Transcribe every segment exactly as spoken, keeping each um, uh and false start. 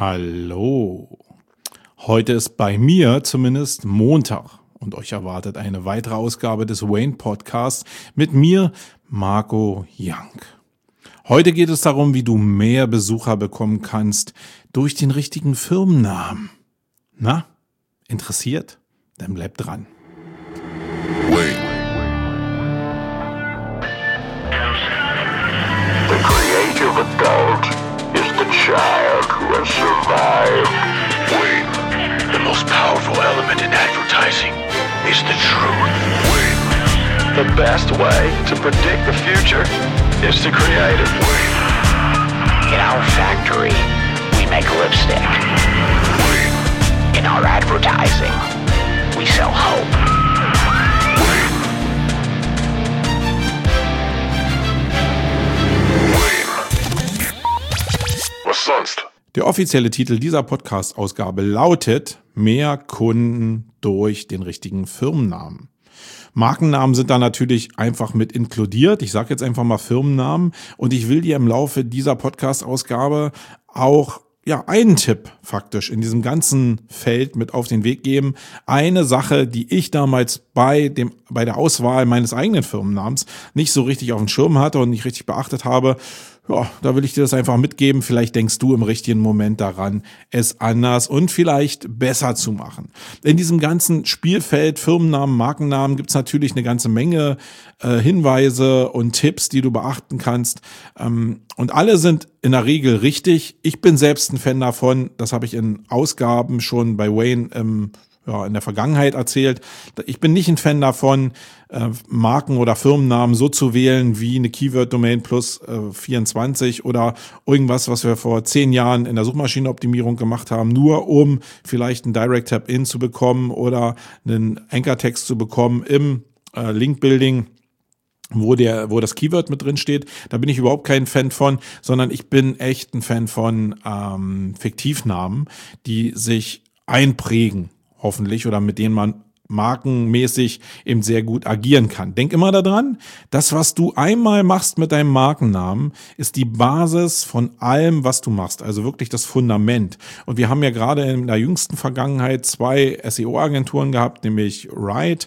Hallo. Heute ist bei mir zumindest Montag und euch erwartet eine weitere Ausgabe des Wayne Podcasts mit mir, Marco Young. Heute geht es darum, wie du mehr Besucher bekommen kannst durch den richtigen Firmennamen. Na, interessiert? Dann bleib dran. Wayne. The creative adult is the child who has survived. Wayne. The most powerful element in advertising is the truth. Wayne. The best way to predict the future is to create it. Wayne. In our factory, we make lipstick. Wayne. In our advertising, we sell hope. Wayne. Wayne. Was sonst? Der offizielle Titel dieser Podcast-Ausgabe lautet Mehr Kunden durch den richtigen Firmennamen. Markennamen sind da natürlich einfach mit inkludiert. Ich sage jetzt einfach mal Firmennamen und ich will dir im Laufe dieser Podcast-Ausgabe auch ja einen Tipp faktisch in diesem ganzen Feld mit auf den Weg geben. Eine Sache, die ich damals bei dem bei der Auswahl meines eigenen Firmennamens nicht so richtig auf dem Schirm hatte und nicht richtig beachtet habe. Ja, da will ich dir das einfach mitgeben. Vielleicht denkst du im richtigen Moment daran, es anders und vielleicht besser zu machen. In diesem ganzen Spielfeld Firmennamen, Markennamen gibt es natürlich eine ganze Menge äh, Hinweise und Tipps, die du beachten kannst. Ähm, und alle sind in der Regel richtig. Ich bin selbst ein Fan davon. Das habe ich in Ausgaben schon bei Wayne ähm, ja, in der Vergangenheit erzählt. Ich bin nicht ein Fan davon, äh, Marken- oder Firmennamen so zu wählen wie eine Keyword-Domain plus äh, vierundzwanzig oder irgendwas, was wir vor zehn Jahren in der Suchmaschinenoptimierung gemacht haben, nur um vielleicht einen Direct-Tab-In zu bekommen oder einen Anchor-Text zu bekommen im äh, Link-Building, wo der, wo das Keyword mit drin steht. Da bin ich überhaupt kein Fan von, sondern ich bin echt ein Fan von ähm, Fiktivnamen, die sich einprägen, hoffentlich, oder mit denen man markenmäßig eben sehr gut agieren kann. Denk immer daran, das, was du einmal machst mit deinem Markennamen, ist die Basis von allem, was du machst. Also wirklich das Fundament. Und wir haben ja gerade in der jüngsten Vergangenheit zwei S E O-Agenturen gehabt, nämlich Right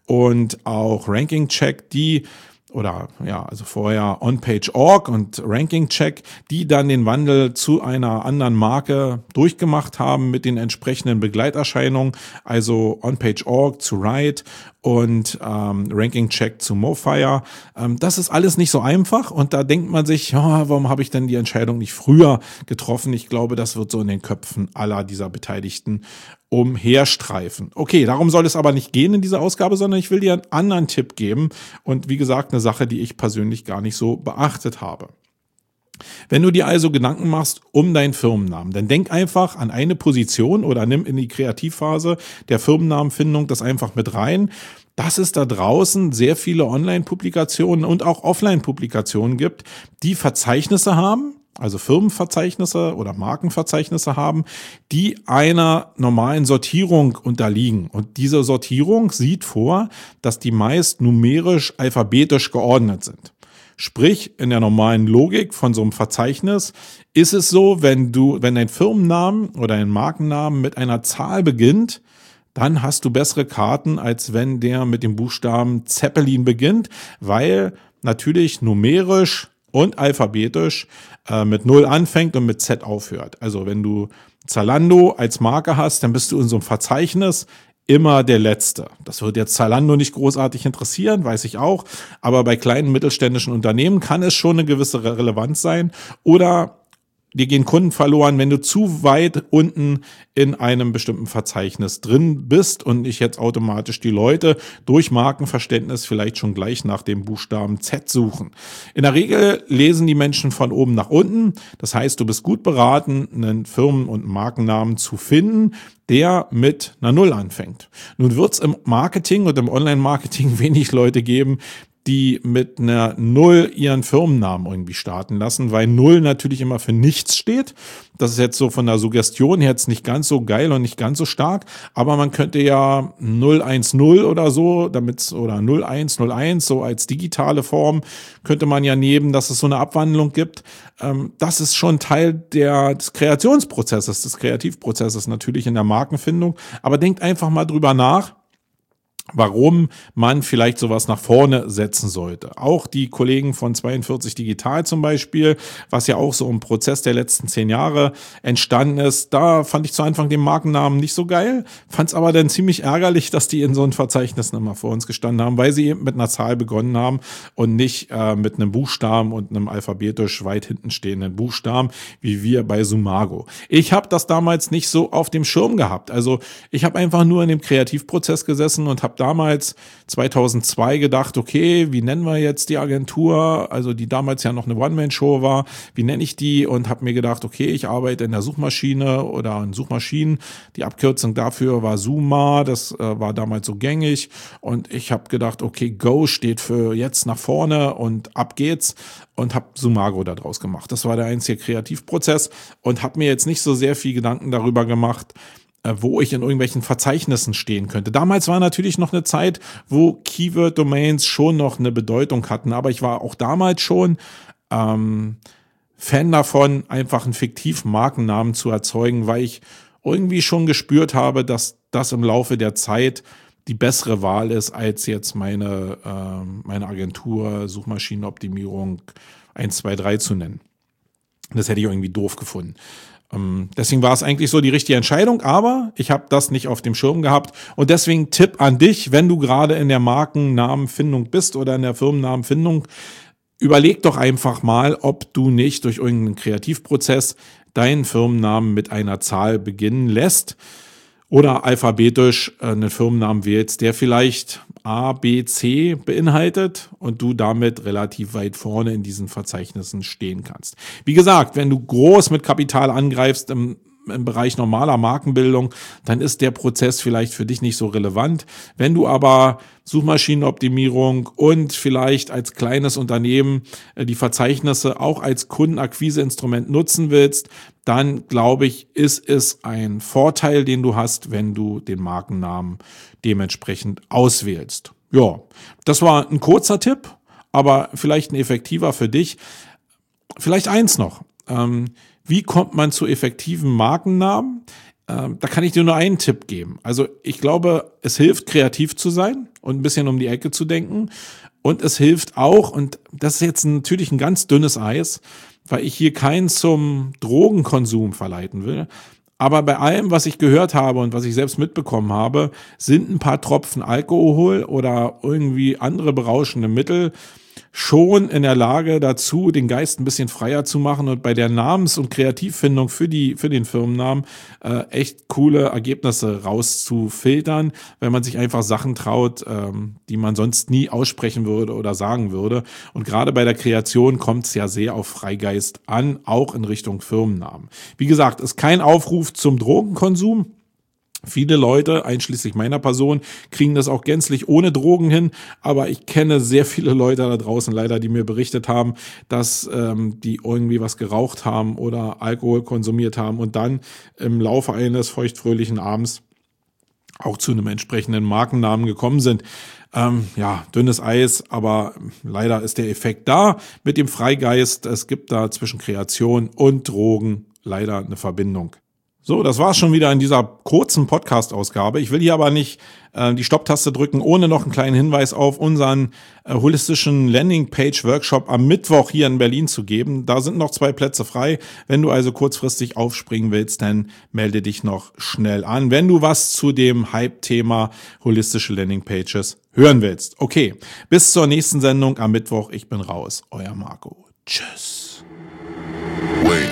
und auch Ranking Check, die oder ja, also vorher OnPage Punkt org und Ranking Check, die dann den Wandel zu einer anderen Marke durchgemacht haben mit den entsprechenden Begleiterscheinungen, also OnPage Punkt org zu Right und ähm, Ranking Check zu Mofire. Ähm, das ist alles nicht so einfach und da denkt man sich, ja, warum habe ich denn die Entscheidung nicht früher getroffen? Ich glaube, das wird so in den Köpfen aller dieser Beteiligten umherstreifen. Okay, darum soll es aber nicht gehen in dieser Ausgabe, sondern ich will dir einen anderen Tipp geben und wie gesagt, eine Sache, die ich persönlich gar nicht so beachtet habe. Wenn du dir also Gedanken machst um deinen Firmennamen, dann denk einfach an eine Position oder nimm in die Kreativphase der Firmennamenfindung das einfach mit rein, dass es da draußen sehr viele Online-Publikationen und auch Offline-Publikationen gibt, die Verzeichnisse haben, also Firmenverzeichnisse oder Markenverzeichnisse haben, die einer normalen Sortierung unterliegen. Und diese Sortierung sieht vor, dass die meist numerisch alphabetisch geordnet sind. Sprich, in der normalen Logik von so einem Verzeichnis ist es so, wenn du, wenn dein Firmennamen oder ein Markennamen mit einer Zahl beginnt, dann hast du bessere Karten, als wenn der mit dem Buchstaben Zeppelin beginnt, weil natürlich numerisch und alphabetisch äh, mit null anfängt und mit Z aufhört. Also wenn du Zalando als Marke hast, dann bist du in so einem Verzeichnis immer der Letzte. Das wird jetzt Zalando nicht großartig interessieren, weiß ich auch, aber bei kleinen mittelständischen Unternehmen kann es schon eine gewisse Relevanz sein oder dir gehen Kunden verloren, wenn du zu weit unten in einem bestimmten Verzeichnis drin bist und nicht jetzt automatisch die Leute durch Markenverständnis vielleicht schon gleich nach dem Buchstaben Z suchen. In der Regel lesen die Menschen von oben nach unten. Das heißt, du bist gut beraten, einen Firmen- und Markennamen zu finden, der mit einer Null anfängt. Nun wird es im Marketing und im Online-Marketing wenig Leute geben, die mit einer Null ihren Firmennamen irgendwie starten lassen, weil Null natürlich immer für nichts steht. Das ist jetzt so von der Suggestion her jetzt nicht ganz so geil und nicht ganz so stark, aber man könnte ja null eins null oder so, damit oder null eins null eins so als digitale Form könnte man ja nehmen, dass es so eine Abwandlung gibt. Das ist schon Teil der, des Kreationsprozesses, des Kreativprozesses natürlich in der Markenfindung, aber denkt einfach mal drüber nach, warum man vielleicht sowas nach vorne setzen sollte. Auch die Kollegen von zweiundvierzig Digital zum Beispiel, was ja auch so im Prozess der letzten zehn Jahre entstanden ist, da fand ich zu Anfang den Markennamen nicht so geil, fand es aber dann ziemlich ärgerlich, dass die in so einem Verzeichnis immer vor uns gestanden haben, weil sie eben mit einer Zahl begonnen haben und nicht äh, mit einem Buchstaben und einem alphabetisch weit hinten stehenden Buchstaben, wie wir bei Sumago. Ich habe das damals nicht so auf dem Schirm gehabt. Also ich habe einfach nur in dem Kreativprozess gesessen und habe damals zweitausendzwei gedacht, okay, wie nennen wir jetzt die Agentur, also die damals ja noch eine One-Man-Show war, wie nenne ich die, und habe mir gedacht, okay, ich arbeite in der Suchmaschine oder in Suchmaschinen, die Abkürzung dafür war Suma, das äh, war damals so gängig, und ich habe gedacht, okay, Go steht für jetzt nach vorne und ab geht's, und habe Sumago da draus gemacht. Das war der einzige Kreativprozess und habe mir jetzt nicht so sehr viel Gedanken darüber gemacht, wo ich in irgendwelchen Verzeichnissen stehen könnte. Damals war natürlich noch eine Zeit, wo Keyword-Domains schon noch eine Bedeutung hatten, aber ich war auch damals schon ähm, Fan davon, einfach einen fiktiven Markennamen zu erzeugen, weil ich irgendwie schon gespürt habe, dass das im Laufe der Zeit die bessere Wahl ist, als jetzt meine, äh, meine Agentur Suchmaschinenoptimierung eins zwei drei zu nennen. Das hätte ich irgendwie doof gefunden. Deswegen war es eigentlich so die richtige Entscheidung, aber ich habe das nicht auf dem Schirm gehabt, und deswegen Tipp an dich, wenn du gerade in der Markennamenfindung bist oder in der Firmennamenfindung, überleg doch einfach mal, ob du nicht durch irgendeinen Kreativprozess deinen Firmennamen mit einer Zahl beginnen lässt oder alphabetisch einen Firmennamen wählst, der vielleicht A, B, C beinhaltet und du damit relativ weit vorne in diesen Verzeichnissen stehen kannst. Wie gesagt, wenn du groß mit Kapital angreifst im, im Bereich normaler Markenbildung, dann ist der Prozess vielleicht für dich nicht so relevant. Wenn du aber Suchmaschinenoptimierung und vielleicht als kleines Unternehmen die Verzeichnisse auch als Kundenakquiseinstrument nutzen willst, dann glaube ich, ist es ein Vorteil, den du hast, wenn du den Markennamen dementsprechend auswählst. Ja, das war ein kurzer Tipp, aber vielleicht ein effektiver für dich. Vielleicht eins noch. Ähm, wie kommt man zu effektiven Markennamen? Ähm, da kann ich dir nur einen Tipp geben. Also ich glaube, es hilft, kreativ zu sein und ein bisschen um die Ecke zu denken. Und es hilft auch, und das ist jetzt natürlich ein ganz dünnes Eis, weil ich hier keinen zum Drogenkonsum verleiten will. Aber bei allem, was ich gehört habe und was ich selbst mitbekommen habe, sind ein paar Tropfen Alkohol oder irgendwie andere berauschende Mittel schon in der Lage dazu, den Geist ein bisschen freier zu machen und bei der Namens- und Kreativfindung für die für den Firmennamen äh, echt coole Ergebnisse rauszufiltern, wenn man sich einfach Sachen traut, ähm, die man sonst nie aussprechen würde oder sagen würde. Und gerade bei der Kreation kommt es ja sehr auf Freigeist an, auch in Richtung Firmennamen. Wie gesagt, ist kein Aufruf zum Drogenkonsum. Viele Leute, einschließlich meiner Person, kriegen das auch gänzlich ohne Drogen hin, aber ich kenne sehr viele Leute da draußen leider, die mir berichtet haben, dass ähm, die irgendwie was geraucht haben oder Alkohol konsumiert haben und dann im Laufe eines feuchtfröhlichen Abends auch zu einem entsprechenden Markennamen gekommen sind. Ähm, ja, dünnes Eis, aber leider ist der Effekt da mit dem Freigeist. Es gibt da zwischen Kreation und Drogen leider eine Verbindung. So, das war's schon wieder in dieser kurzen Podcast-Ausgabe. Ich will hier aber nicht äh, die Stopptaste drücken, ohne noch einen kleinen Hinweis auf unseren äh, holistischen Landingpage-Workshop am Mittwoch hier in Berlin zu geben. Da sind noch zwei Plätze frei. Wenn du also kurzfristig aufspringen willst, dann melde dich noch schnell an, wenn du was zu dem Hype-Thema holistische Landingpages hören willst. Okay, bis zur nächsten Sendung am Mittwoch. Ich bin raus. Euer Marco. Tschüss. Wait.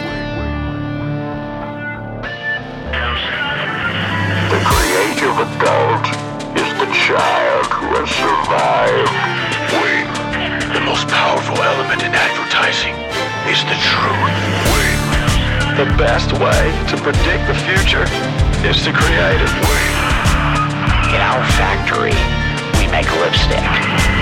The creative adult is the child who has survived. Wait. The most powerful element in advertising is the truth. Wait. The best way to predict the future is to create it. Wait. In our factory, we make lipstick.